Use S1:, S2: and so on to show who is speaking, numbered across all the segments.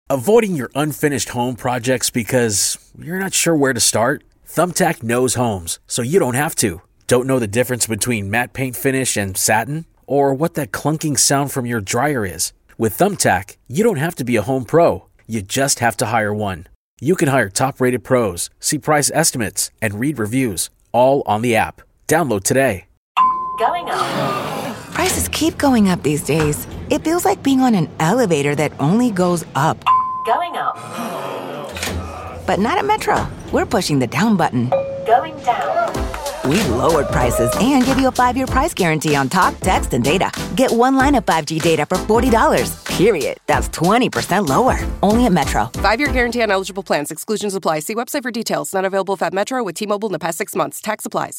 S1: Avoiding your unfinished home projects because you're not sure where to start? Thumbtack knows homes, so you don't have to. Don't know the difference between matte paint finish and satin? Or what that clunking sound from your dryer is? With Thumbtack, you don't have to be a home pro. You just have to hire one. You can hire top-rated pros, see price estimates, and read reviews, all on the app. Download today.
S2: Going up.
S3: Prices keep going up these days. It feels like being on an elevator that only goes up.
S2: Going up.
S3: But not at Metro. We're pushing the down button.
S2: Going down.
S3: We've lowered prices and give you a 5-year price guarantee on talk, text, and data. Get one line of 5G data for $40, period. That's 20% lower. Only at Metro.
S4: 5-year guarantee on eligible plans. Exclusions apply. See website for details. Not available if at Metro with T-Mobile in the past 6 months. Tax applies.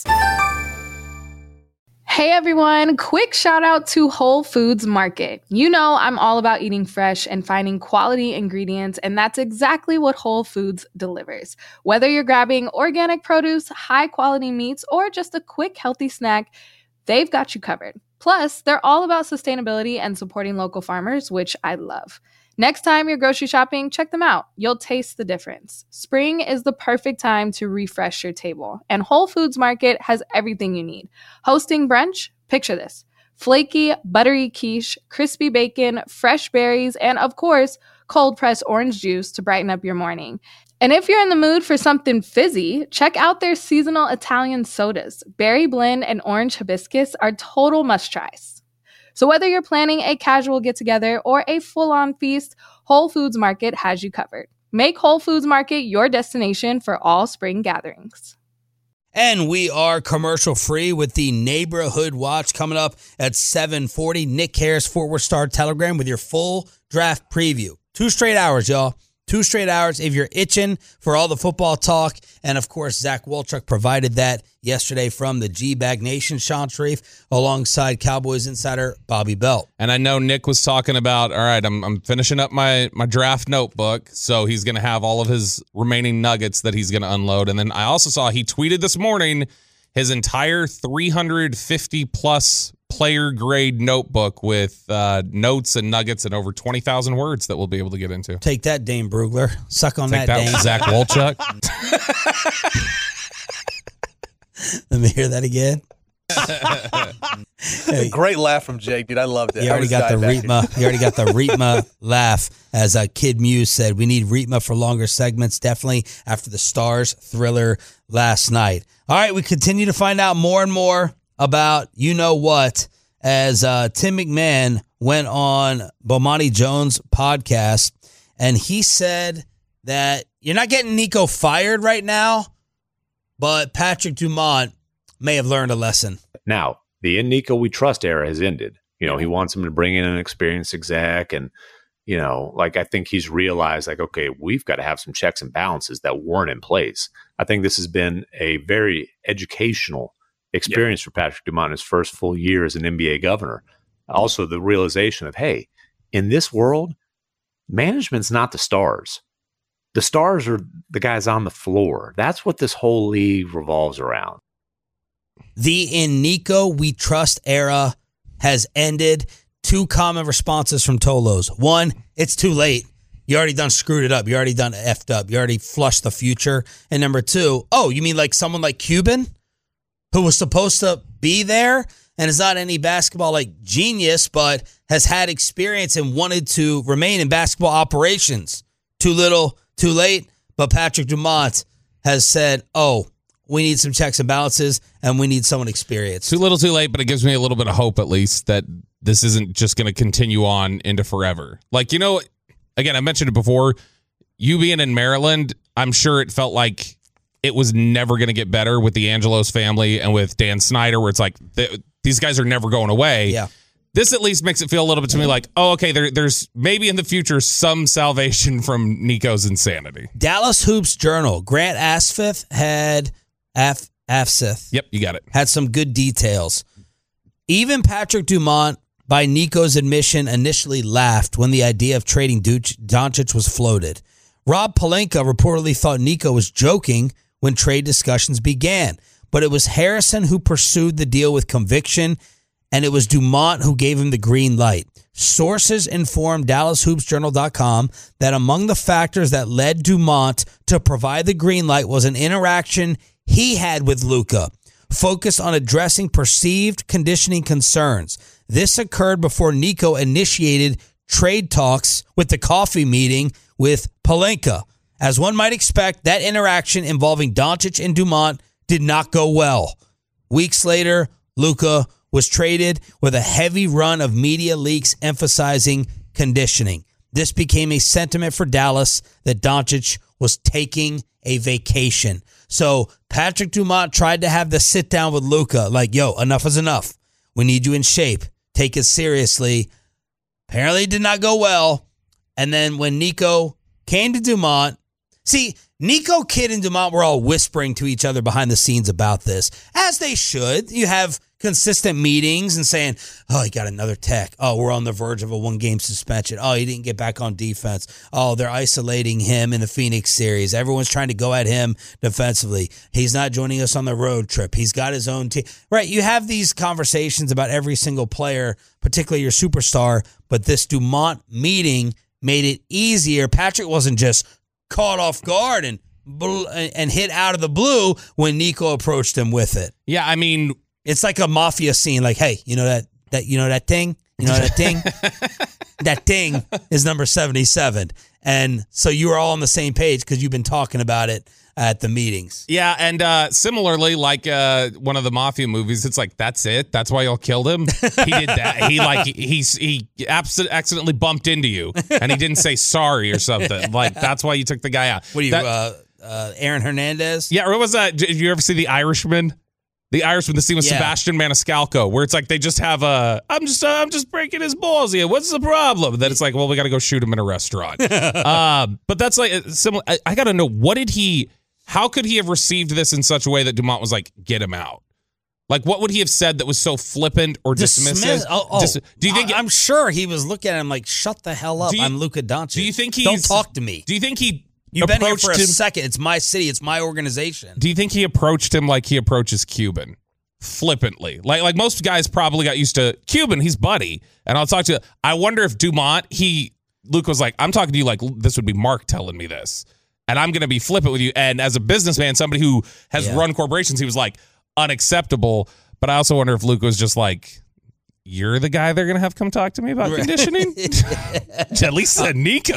S5: Hey everyone, quick shout out to Whole Foods Market. You know I'm all about eating fresh and finding quality ingredients, and that's exactly what Whole Foods delivers. Whether you're grabbing organic produce, high quality meats, or just a quick healthy snack, they've got you covered. Plus, they're all about sustainability and supporting local farmers, which I love. Next time you're grocery shopping, check them out. You'll taste the difference. Spring is the perfect time to refresh your table, and Whole Foods Market has everything you need. Hosting brunch? Picture this. Flaky, buttery quiche, crispy bacon, fresh berries, and of course, cold-pressed orange juice to brighten up your morning. And if you're in the mood for something fizzy, check out their seasonal Italian sodas. Berry blend and orange hibiscus are total must-tries. So whether you're planning a casual get-together or a full-on feast, Whole Foods Market has you covered. Make Whole Foods Market your destination for all spring gatherings.
S6: And we are commercial-free with the Neighborhood Watch coming up at 7:40. Nick Harris, Fort Worth Star-Telegram with your full draft preview. 2 straight hours, y'all. 2 straight hours if you're itching for all the football talk. And, of course, Zach Wolchuk provided that yesterday from the G-Bag Nation, Sean Sharif, alongside Cowboys insider Bobby Belt.
S7: And I know Nick was talking about, all right, I'm finishing up my draft notebook, so he's going to have all of his remaining nuggets that he's going to unload. And then I also saw he tweeted this morning his entire 350-plus player grade notebook with notes and nuggets and over 20,000 words that we'll be able to get into.
S6: Take that, Dane Brugler. Suck on that, Dane.
S7: Zach Wolchuk.
S6: Let me hear that again.
S8: A great laugh from Jake, dude. I loved it.
S6: He already got the Reetma. He already got the Reetma laugh. As Kid Muse said, we need Reetma for longer segments, definitely after the Stars thriller last night. All right, we continue to find out more and more about you know what as Tim McMahon went on Bomani Jones' podcast, and he said that you're not getting Nico fired right now, but Patrick Dumont may have learned a lesson.
S9: Now, the in Nico we trust era has ended. You know, he wants him to bring in an experienced exec, and you know, like I think he's realized, like, okay, we've got to have some checks and balances that weren't in place. I think this has been a very educational experience for Patrick Dumont in his first full year as an NBA governor. Also, the realization of, hey, in this world, management's not the stars. The stars are the guys on the floor. That's what this whole league revolves around.
S6: The in Nico we trust era has ended. 2 common responses from Tolos. 1, it's too late. You already done screwed it up. You already done effed up. You already flushed the future. And number 2, oh, you mean like someone like Cuban who was supposed to be there and is not any basketball like genius, but has had experience and wanted to remain in basketball operations. Too little, too late. But Patrick Dumont has said, oh, we need some checks and balances, and we need someone experienced.
S7: Too little, too late, but it gives me a little bit of hope, at least, that this isn't just going to continue on into forever. Like, you know, again, I mentioned it before, you being in Maryland, I'm sure it felt like it was never going to get better with the Angelos family and with Dan Snyder, where it's like, these guys are never going away.
S6: Yeah.
S7: This at least makes it feel a little bit to me like, oh, okay, there's maybe in the future some salvation from Nico's insanity.
S6: Dallas Hoops Journal, Grant Asfith had... Afsith.
S7: Yep, you got it.
S6: Had some good details. Even Patrick Dumont, by Nico's admission, initially laughed when the idea of trading Doncic was floated. Rob Pelinka reportedly thought Nico was joking when trade discussions began, but it was Harrison who pursued the deal with conviction and it was Dumont who gave him the green light. Sources informed DallasHoopsJournal.com that among the factors that led Dumont to provide the green light was an interaction he had with Luka, focused on addressing perceived conditioning concerns. This occurred before Nico initiated trade talks with the coffee meeting with Pelinka. As one might expect, that interaction involving Doncic and Dumont did not go well. Weeks later, Luka was traded with a heavy run of media leaks emphasizing conditioning. This became a sentiment for Dallas that Doncic was taking a vacation. So Patrick Dumont tried to have the sit down with Luka, like, yo, enough is enough. We need you in shape. Take it seriously. Apparently it did not go well. And then when Nico came to Dumont, see, Nico, Kidd, and Dumont were all whispering to each other behind the scenes about this, as they should. You have consistent meetings and saying, oh, he got another tech. Oh, we're on the verge of a one-game suspension. Oh, he didn't get back on defense. Oh, they're isolating him in the Phoenix series. Everyone's trying to go at him defensively. He's not joining us on the road trip. He's got his own team. Right, you have these conversations about every single player, particularly your superstar, but this Dumont meeting made it easier. Patrick wasn't just caught off guard and hit out of the blue when Nico approached him with it.
S7: Yeah, I mean,
S6: it's like a mafia scene. Like, hey, you know that you know that thing? You know that thing? That thing is number 77. And so you were all on the same page because you've been talking about it at the meetings.
S7: Yeah, and similarly, like one of the mafia movies, it's like, that's it? That's why y'all killed him? He did that. He accidentally bumped into you, and he didn't say sorry or something. Like, that's why you took the guy out.
S6: What are you, Aaron Hernandez?
S7: Yeah, what was that? Did you ever see The Irishman? The Irishman, the scene with Sebastian Maniscalco, where it's like they just have I'm just breaking his balls here. What's the problem? And then it's like, well, we got to go shoot him in a restaurant. But that's like similar. I got to know, how could he have received this in such a way that Dumont was like, get him out? Like, what would he have said that was so flippant or dismissive?
S6: Do you think? I'm sure he was looking at him like, shut the hell up. I'm Luka Doncic.
S7: Do you think
S6: don't talk to me?
S7: Do you think he?
S6: You've been here for a second. It's my city. It's my organization.
S7: Do you think he approached him like he approaches Cuban? Flippantly. Like most guys probably got used to Cuban. He's buddy. And I'll talk to you. I wonder if Dumont, Luke was like, I'm talking to you like this would be Mark telling me this. And I'm going to be flippant with you. And as a businessman, somebody who has run corporations, he was like, unacceptable. But I also wonder if Luke was just like, you're the guy they're going to have come talk to me about conditioning? At least Nico.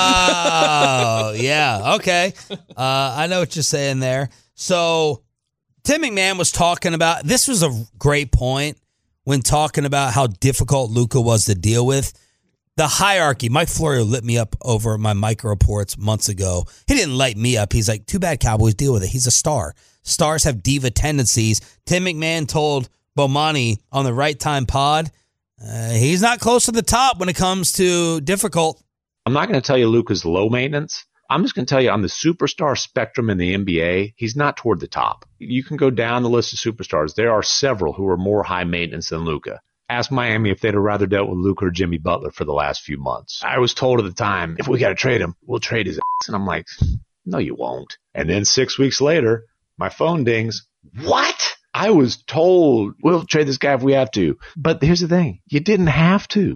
S6: Oh, yeah. Okay. I know what you're saying there. So Tim McMahon was talking about, this was a great point when talking about how difficult Luka was to deal with. The hierarchy. Mike Florio lit me up over my micro reports months ago. He didn't light me up. He's like, too bad, Cowboys, deal with it. He's a star. Stars have diva tendencies. Tim McMahon told Bomani on the Right Time pod, he's not close to the top when it comes to difficult.
S9: I'm not going to tell you Luka's low maintenance. I'm just going to tell you on the superstar spectrum in the NBA, he's not toward the top. You can go down the list of superstars. There are several who are more high maintenance than Luka. Ask Miami if they'd have rather dealt with Luka or Jimmy Butler for the last few months. I was told at the time, if we got to trade him, we'll trade his ass. And I'm like, no, you won't. And then 6 weeks later, my phone dings. What? I was told we'll trade this guy if we have to. But here's the thing. You didn't have to.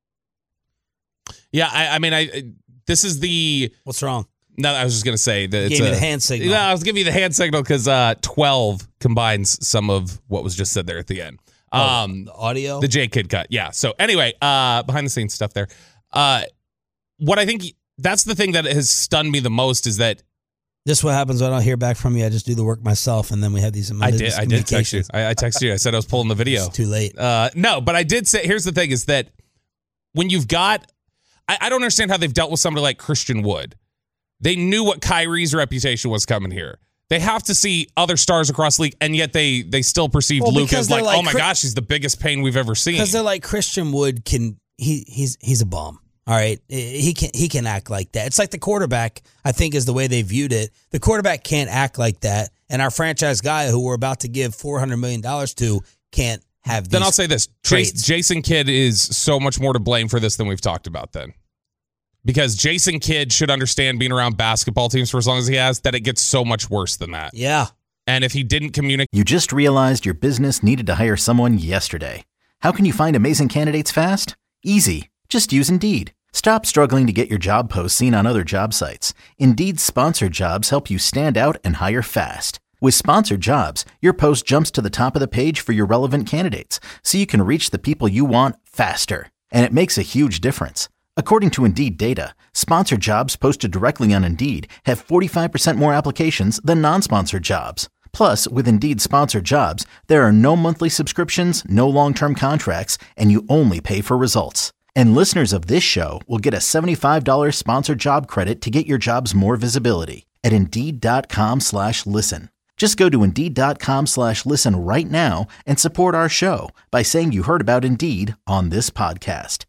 S7: Yeah, I mean, this is the...
S6: What's wrong?
S7: No, I was just going to say that
S6: it's the hand signal.
S7: No, I was giving you the hand signal because 12 combines some of what was just said there at the end.
S6: The audio?
S7: The J Kidd cut, yeah. So anyway, behind the scenes stuff there. What I think, that's the thing that has stunned me the most is that
S6: this is what happens when I don't hear back from you. I just do the work myself, and then we have these
S7: I did text you. I texted you. I said I was pulling the video.
S6: It's too late.
S7: No, but I did say, here's the thing, is that when you've got, I don't understand how they've dealt with somebody like Christian Wood. They knew what Kyrie's reputation was coming here. They have to see other stars across the league, and yet they still perceived Luka as like, oh my gosh, he's the biggest pain we've ever seen.
S6: Because they're like, Christian Wood he's a bomb. All right, he can act like that. It's like the quarterback, I think, is the way they viewed it. The quarterback can't act like that, and our franchise guy, who we're about to give $400 million to, can't have these.
S7: Then I'll say this:
S6: traits.
S7: Jason Kidd is so much more to blame for this than we've talked about. Then, because Jason Kidd should understand, being around basketball teams for as long as he has, that it gets so much worse than that.
S6: Yeah,
S7: and if he didn't communicate,
S10: you just realized your business needed to hire someone yesterday. How can you find amazing candidates fast? Easy. Just use Indeed. Stop struggling to get your job posts seen on other job sites. Indeed's sponsored jobs help you stand out and hire fast. With sponsored jobs, your post jumps to the top of the page for your relevant candidates, so you can reach the people you want faster. And it makes a huge difference. According to Indeed data, sponsored jobs posted directly on Indeed have 45% more applications than non-sponsored jobs. Plus, with Indeed sponsored jobs, there are no monthly subscriptions, no long-term contracts, and you only pay for results. And listeners of this show will get a $75 sponsored job credit to get your jobs more visibility at Indeed.com/listen. Just go to Indeed.com/listen right now and support our show by saying you heard about Indeed on this podcast.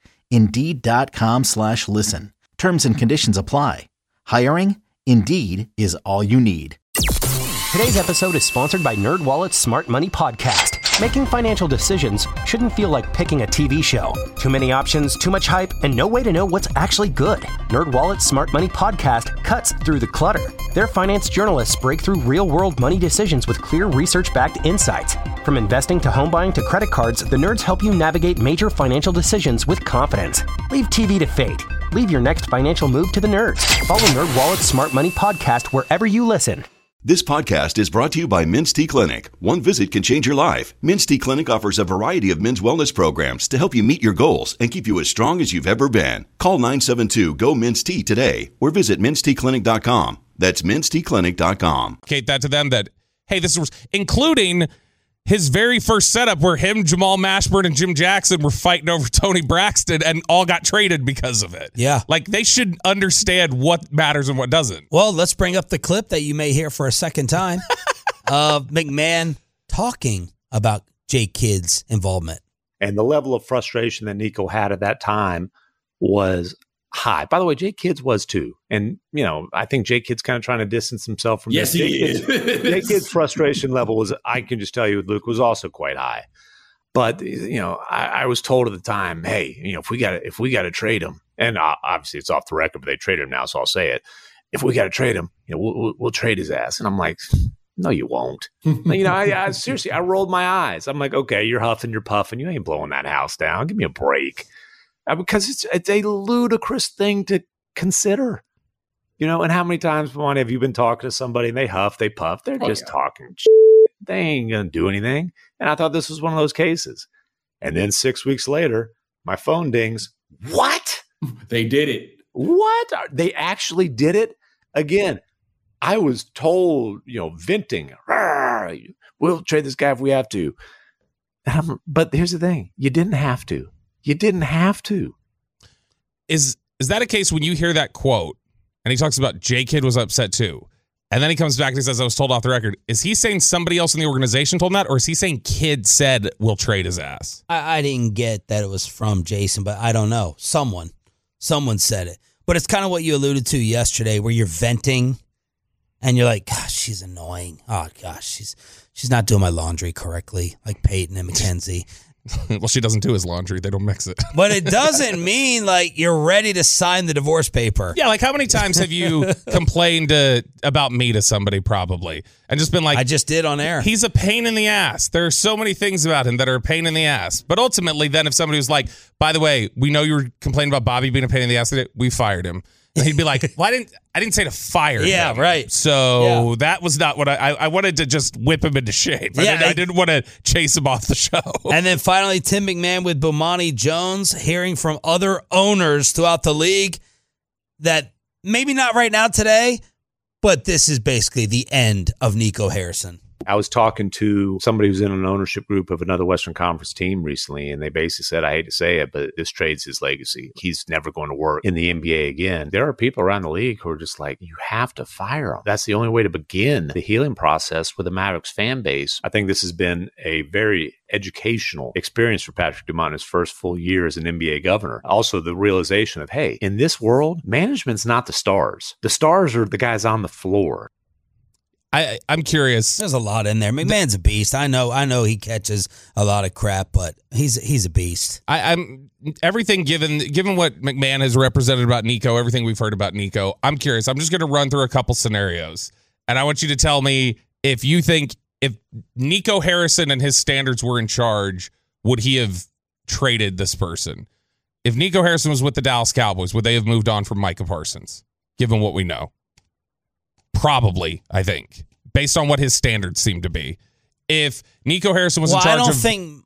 S10: Indeed.com/listen. Terms and conditions apply. Hiring? Indeed is all you need.
S11: Today's episode is sponsored by NerdWallet's Smart Money Podcast. Making financial decisions shouldn't feel like picking a TV show. Too many options, too much hype, and no way to know what's actually good. NerdWallet's Smart Money Podcast cuts through the clutter. Their finance journalists break through real-world money decisions with clear research-backed insights. From investing to home buying to credit cards, the nerds help you navigate major financial decisions with confidence. Leave TV to fate. Leave your next financial move to the nerds. Follow NerdWallet's Smart Money Podcast wherever you listen.
S12: This podcast is brought to you by Men's T Clinic. One visit can change your life. Men's T Clinic offers a variety of men's wellness programs to help you meet your goals and keep you as strong as you've ever been. Call 972-GO-MEN'S-T today or visit menstclinic.com. That's menstclinic.com.
S7: Communicate that to them that, hey, this was including his very first setup where him, Jamal Mashburn, and Jim Jackson were fighting over Tony Braxton and all got traded because of it.
S6: Yeah.
S7: Like, they should understand what matters and what doesn't.
S6: Well, let's bring up the clip that you may hear for a second time of McMahon talking about Jay Kidd's involvement.
S9: And the level of frustration that Nico had at that time was high. By the way, Jay Kidd's was too. And, you know, I think Jay Kidd's kind of trying to distance himself from
S13: this. Yes, he is.
S9: Jay Kidd's frustration level was, I can just tell you, Luke, was also quite high. But, you know, I was told at the time, hey, you know, if we got to trade him, and obviously it's off the record, but they traded him now, so I'll say it. If we got to trade him, you know, we'll trade his ass. And I'm like, no, you won't. You know, I seriously, I rolled my eyes. I'm like, okay, you're huffing, you're puffing. You ain't blowing that house down. Give me a break. Because it's a ludicrous thing to consider, you know. And how many times, Monty, have you been talking to somebody and they huff, they puff, they're just talking shit. They ain't gonna do anything. And I thought this was one of those cases. And then 6 weeks later, my phone dings. What?
S13: They did it.
S9: What? They actually did it again. I was told, you know, venting. We'll trade this guy if we have to. But here's the thing: you didn't have to. You didn't have to.
S7: Is that a case when you hear that quote and he talks about Jay Kidd was upset too, and then he comes back and he says, I was told off the record. Is he saying somebody else in the organization told him that, or is he saying Kidd said we'll trade his ass?
S6: I didn't get that it was from Jason, but I don't know. Someone said it. But it's kind of what you alluded to yesterday where you're venting and you're like, gosh, she's annoying. Oh, gosh, she's not doing my laundry correctly, like Peyton and Mackenzie.
S7: Well, she doesn't do his laundry. They don't mix it.
S6: But it doesn't mean like you're ready to sign the divorce paper.
S7: Yeah, like how many times have you complained about me to somebody probably and just been like,
S6: I just did on air.
S7: He's a pain in the ass. There are so many things about him that are a pain in the ass. But ultimately, then if somebody was like, by the way, we know you were complaining about Bobby being a pain in the ass today, we fired him. And he'd be like, well, I didn't say to fire him.
S6: Yeah, right.
S7: So that was not what I wanted to just whip him into shape. I didn't want to chase him off the show.
S6: And then finally, Tim McMahon with Bomani Jones, hearing from other owners throughout the league that maybe not right now today, but this is basically the end of Nico Harrison.
S9: I was talking to somebody who's in an ownership group of another Western Conference team recently, and they basically said, I hate to say it, but this trades his legacy. He's never going to work in the NBA again. There are people around the league who are just like, you have to fire him. That's the only way to begin the healing process with the Mavericks fan base. I think this has been a very educational experience for Patrick Dumont in his first full year as an NBA governor. Also, the realization of, hey, in this world, management's not the stars. The stars are the guys on the floor.
S7: I'm curious.
S6: There's a lot in there. McMahon's a beast. I know he catches a lot of crap, but he's a beast.
S7: I'm everything given what McMahon has represented about Nico, everything we've heard about Nico. I'm curious. I'm just going to run through a couple scenarios, and I want you to tell me if you think if Nico Harrison and his standards were in charge, would he have traded this person. If Nico Harrison was with the Dallas Cowboys, would they have moved on from Micah Parsons, given what we know? Probably, I think, based on what his standards seem to be. If Nico Harrison was in charge of...
S6: I don't think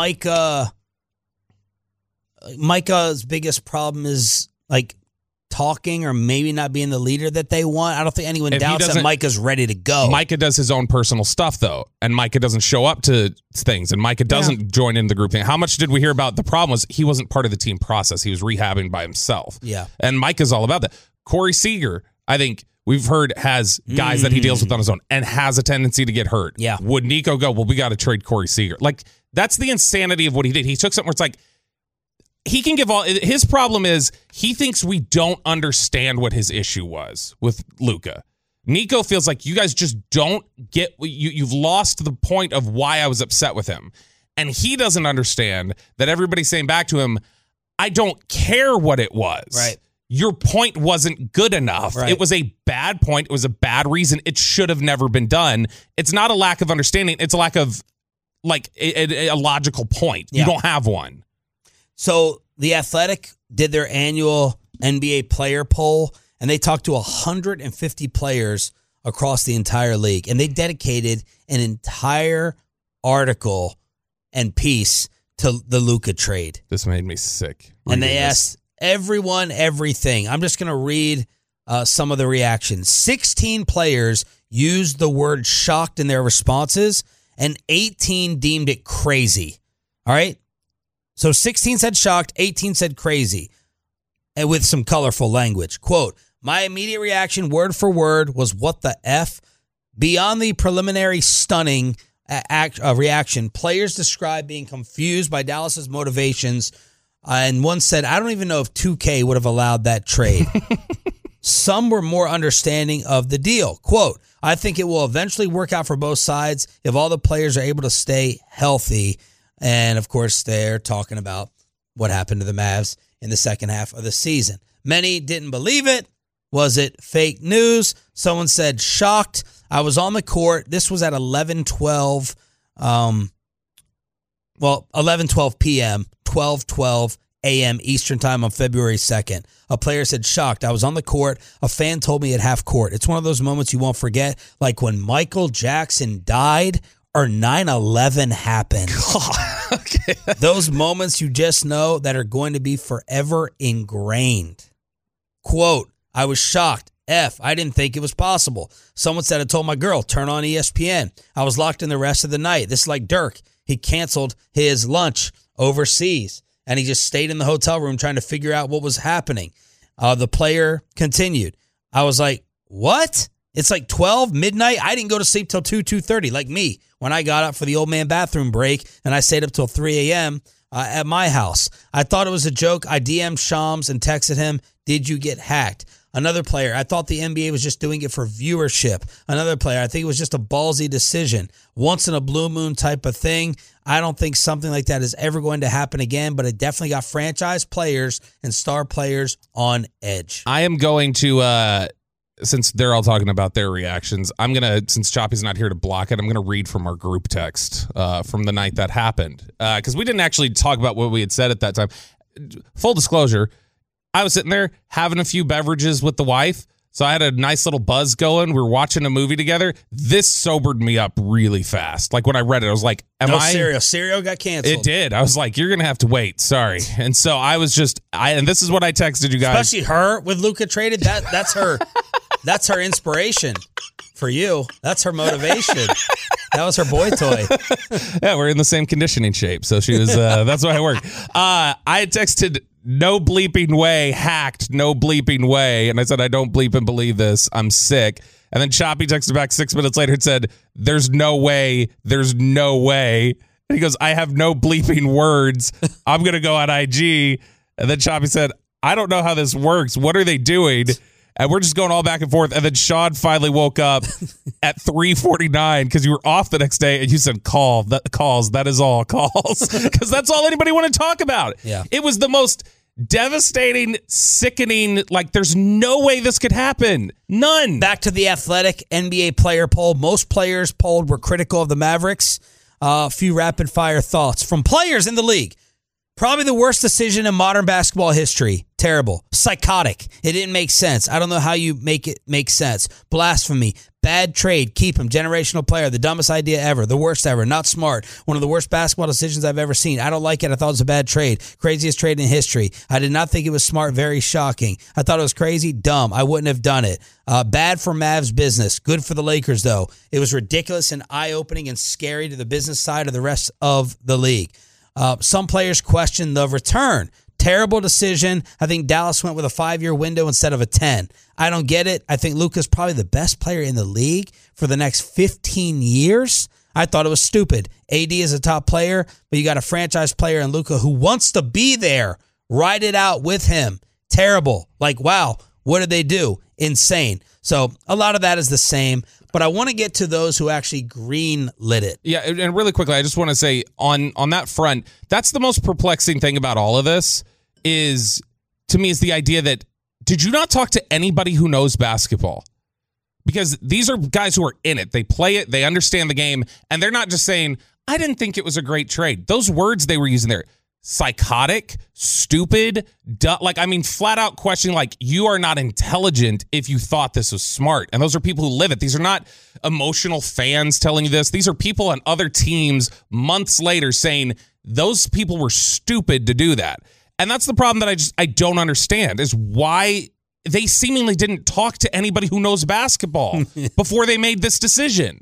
S6: Micah's biggest problem is like talking or maybe not being the leader that they want. I don't think anyone doubts that Micah's ready to go.
S7: Micah does his own personal stuff, though, and Micah doesn't show up to things, and Micah doesn't join in the group thing. How much did we hear about the problem was he wasn't part of the team process. He was rehabbing by himself.
S6: Yeah.
S7: And Micah's all about that. Corey Seager, I think we've heard, has guys that he deals with on his own and has a tendency to get hurt.
S6: Yeah.
S7: Would Nico go, well, we got to trade Corey Seager? Like, that's the insanity of what he did. He took something where it's like, he can give all. His problem is he thinks we don't understand what his issue was with Luka. Nico feels like you guys just don't get. You've lost the point of why I was upset with him, and he doesn't understand that everybody's saying back to him, "I don't care what it was.
S6: Right.
S7: Your point wasn't good enough.
S6: Right.
S7: It was a bad point. It was a bad reason. It should have never been done. It's not a lack of understanding. It's a lack of like a logical point.
S6: Yeah.
S7: You don't have one."
S6: So The Athletic did their annual NBA player poll, and they talked to 150 players across the entire league, and they dedicated an entire article and piece to the Luka trade.
S7: This made me sick.
S6: And they asked everyone everything. I'm just going to read some of the reactions. 16 players used the word shocked in their responses, and 18 deemed it crazy. All right? So 16 said shocked, 18 said crazy, and with some colorful language. Quote, my immediate reaction, word for word, was what the F? Beyond the preliminary stunning reaction, players described being confused by Dallas's motivations, and one said, I don't even know if 2K would have allowed that trade. Some were more understanding of the deal. Quote, I think it will eventually work out for both sides if all the players are able to stay healthy. And, of course, they're talking about what happened to the Mavs in the second half of the season. Many didn't believe it. Was it fake news? Someone said shocked. I was on the court. This was at 11:12 p.m., 12:12 a.m. Eastern time on February 2nd. A player said shocked. I was on the court. A fan told me at half court. It's one of those moments you won't forget, like when Michael Jackson died or 9/11 happened.
S7: Okay.
S6: Those moments you just know that are going to be forever ingrained. Quote, I was shocked. F, I didn't think it was possible. Someone said I told my girl, turn on ESPN. I was locked in the rest of the night. This is like Dirk. He canceled his lunch overseas, and he just stayed in the hotel room trying to figure out what was happening. The player continued. I was like, what? It's like 12, midnight. I didn't go to sleep till 2:30, like me, when I got up for the old man bathroom break, and I stayed up till 3 a.m. At my house. I thought it was a joke. I DM'd Shams and texted him, did you get hacked? Another player, I thought the NBA was just doing it for viewership. Another player, I think it was just a ballsy decision. Once in a blue moon type of thing. I don't think something like that is ever going to happen again, but it definitely got franchise players and star players on edge.
S7: I am going to, since they're all talking about their reactions, I'm going to, since Choppy's not here to block it, I'm going to read from our group text from the night that happened. Because we didn't actually talk about what we had said at that time. Full disclosure, I was sitting there having a few beverages with the wife. So I had a nice little buzz going. We were watching a movie together. This sobered me up really fast. Like when I read it, I was like,
S6: Serial got canceled.
S7: It did. I was like, you're going to have to wait. Sorry. And so I was just, and this is what I texted you guys.
S6: Especially her with Luka traded. That's her. That's her inspiration for you. That's her motivation. That was her boy toy.
S7: Yeah, we're in the same conditioning shape. So she was, that's why I worked. I had texted, no bleeping way, hacked, no bleeping way. And I said, I don't bleep and believe this. I'm sick. And then Choppy texted back 6 minutes later and said, there's no way. There's no way. And he goes, I have no bleeping words. I'm going to go on IG. And then Choppy said, I don't know how this works. What are they doing? And we're just going all back and forth. And then Sean finally woke up at 3:49 because you were off the next day. And you said, calls. That is all. Calls. Because that's all anybody wanted to talk about.
S6: Yeah.
S7: It was the most devastating, sickening, like there's no way this could happen. None.
S6: Back to the Athletic NBA player poll. Most players polled were critical of the Mavericks. A few rapid fire thoughts from players in the league. Probably the worst decision in modern basketball history. Terrible. Psychotic. It didn't make sense. I don't know how you make it make sense. Blasphemy. Bad trade. Keep him. Generational player. The dumbest idea ever. The worst ever. Not smart. One of the worst basketball decisions I've ever seen. I don't like it. I thought it was a bad trade. Craziest trade in history. I did not think it was smart. Very shocking. I thought it was crazy. Dumb. I wouldn't have done it. Bad for Mavs business. Good for the Lakers, though. It was ridiculous and eye-opening and scary to the business side of the rest of the league. Some players question the return. Terrible decision. I think Dallas went with a 5-year window instead of a 10. I don't get it. I think Luka's probably the best player in the league for the next 15 years. I thought it was stupid. AD is a top player, but you got a franchise player in Luka who wants to be there. Ride it out with him. Terrible. Like, wow, what did they do? Insane. So a lot of that is the same. But I want to get to those who actually green-lit it.
S7: Yeah, and really quickly, I just want to say on that front, that's the most perplexing thing about all of this is, to me, is the idea that, did you not talk to anybody who knows basketball? Because these are guys who are in it. They play it. They understand the game. And they're not just saying, I didn't think it was a great trade. Those words they were using there, psychotic, stupid, flat out questioning, like, you are not intelligent if you thought this was smart. And those are people who live it. These are not emotional fans telling you this. These are people on other teams months later saying those people were stupid to do that. And that's the problem that I don't understand, is why they seemingly didn't talk to anybody who knows basketball before they made this decision.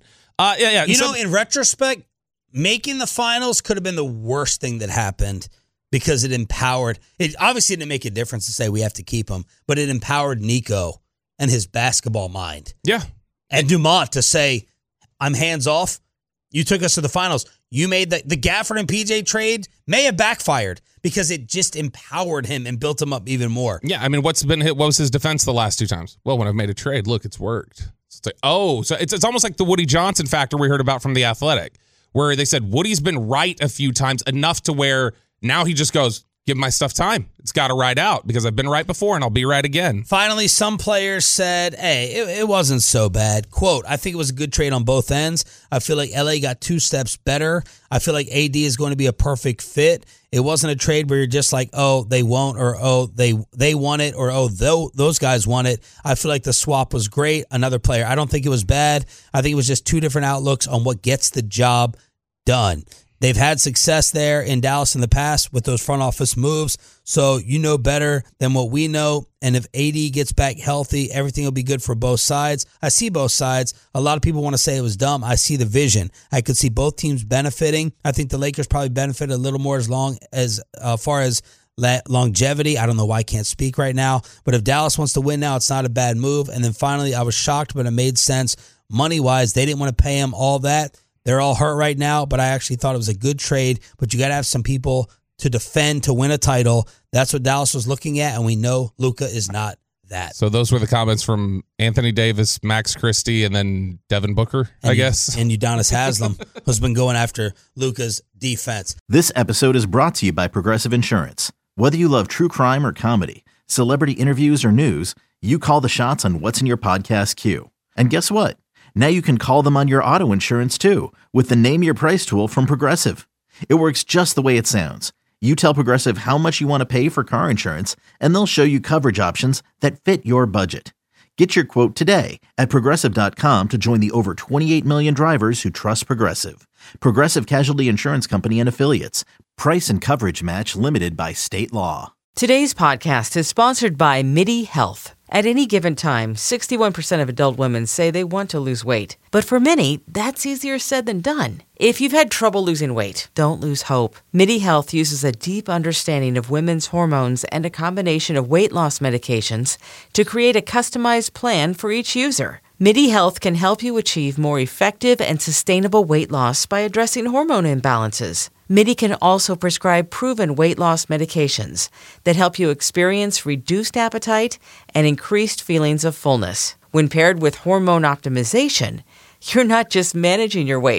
S6: In retrospect, making the finals could have been the worst thing that happened because it empowered. It obviously didn't make a difference to say we have to keep him, but it empowered Nico and his basketball mind.
S7: Yeah.
S6: And Dumont to say, I'm hands off. You took us to the finals. You made the Gafford and PJ trade may have backfired because it just empowered him and built him up even more.
S7: Yeah, I mean, what was his defense the last 2 times? Well, when I've made a trade, look, it's worked. So it's like, so it's almost like the Woody Johnson factor we heard about from The Athletic, where they said Woody's been right a few times, enough to where now he just goes, give my stuff time. It's got to ride out because I've been right before and I'll be right again.
S6: Finally, some players said, hey, it wasn't so bad. Quote, I think it was a good trade on both ends. I feel like LA got 2 steps better. I feel like AD is going to be a perfect fit. It wasn't a trade where you're just like, oh, they won't, or oh, they want it, or oh, those guys want it. I feel like the swap was great. Another player. I don't think it was bad. I think it was just 2 different outlooks on what gets the job done. They've had success there in Dallas in the past with those front office moves, so you know better than what we know. And if AD gets back healthy, everything will be good for both sides. I see both sides. A lot of people want to say it was dumb. I see the vision. I could see both teams benefiting. I think the Lakers probably benefited a little more as far as longevity. I don't know why I can't speak right now. But if Dallas wants to win now, it's not a bad move. And then finally, I was shocked, but it made sense. Money-wise, they didn't want to pay him all that. They're all hurt right now, but I actually thought it was a good trade. But you got to have some people to defend to win a title. That's what Dallas was looking at, and we know Luka is not that.
S7: So those were the comments from Anthony Davis, Max Christie, and then Devin Booker, I guess.
S6: And Udonis Haslem, who's been going after Luka's defense.
S10: This episode is brought to you by Progressive Insurance. Whether you love true crime or comedy, celebrity interviews or news, you call the shots on what's in your podcast queue. And guess what? Now you can call them on your auto insurance too with the Name Your Price tool from Progressive. It works just the way it sounds. You tell Progressive how much you want to pay for car insurance, and they'll show you coverage options that fit your budget. Get your quote today at Progressive.com to join the over 28 million drivers who trust Progressive. Progressive Casualty Insurance Company and Affiliates. Price and coverage match limited by state law.
S13: Today's podcast is sponsored by MIDI Health. At any given time, 61% of adult women say they want to lose weight. But for many, that's easier said than done. If you've had trouble losing weight, don't lose hope. MIDI Health uses a deep understanding of women's hormones and a combination of weight loss medications to create a customized plan for each user. MIDI Health can help you achieve more effective and sustainable weight loss by addressing hormone imbalances. MIDI can also prescribe proven weight loss medications that help you experience reduced appetite and increased feelings of fullness. When paired with hormone optimization, you're not just managing your weight,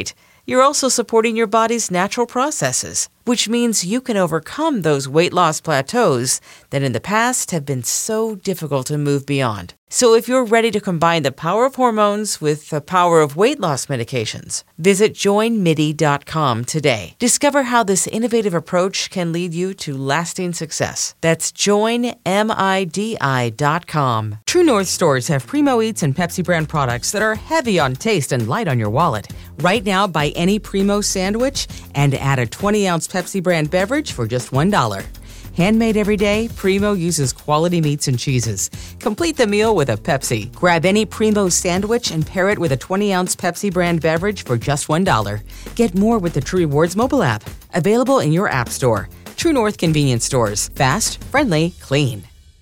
S13: You're also supporting your body's natural processes, which means you can overcome those weight loss plateaus that in the past have been so difficult to move beyond. So if you're ready to combine the power of hormones with the power of weight loss medications, visit joinmidi.com today. Discover how this innovative approach can lead you to lasting success. That's joinmidi.com. True North stores have Primo Eats and Pepsi brand products that are heavy on taste and light on your wallet. Right now, buy any Primo sandwich and add a 20-ounce Pepsi brand beverage for just $1. Handmade every day, Primo uses quality meats and cheeses. Complete the meal with a Pepsi. Grab any Primo sandwich and pair it with a 20-ounce Pepsi brand beverage for just $1. Get more with the True Rewards mobile app. Available in your app store. True North convenience stores. Fast, friendly, clean.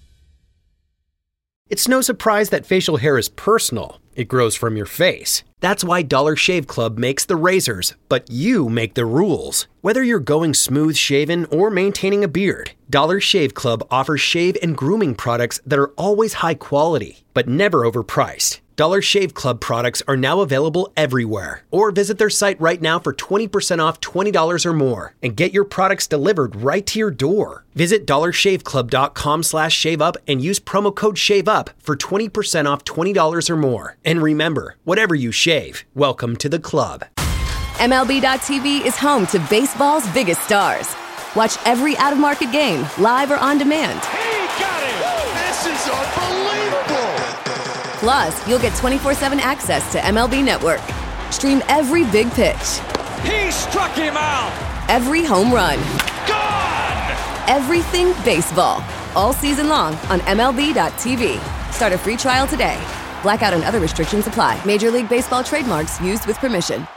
S14: It's no surprise that facial hair is personal. It grows from your face. That's why Dollar Shave Club makes the razors, but you make the rules. Whether you're going smooth shaven or maintaining a beard, Dollar Shave Club offers shave and grooming products that are always high quality, but never overpriced. Dollar Shave Club products are now available everywhere. Or visit their site right now for 20% off $20 or more and get your products delivered right to your door. Visit dollarshaveclub.com/shaveup and use promo code SHAVEUP for 20% off $20 or more. And remember, whatever you shave, welcome to the club.
S15: MLB.tv is home to baseball's biggest stars. Watch every out-of-market game, live or on demand.
S16: He got it! This is unbelievable!
S15: Plus, you'll get 24/7 access to MLB Network. Stream every big pitch.
S16: He struck him out!
S15: Every home run.
S16: Gone!
S15: Everything baseball. All season long on MLB.tv. Start a free trial today. Blackout and other restrictions apply. Major League Baseball trademarks used with permission.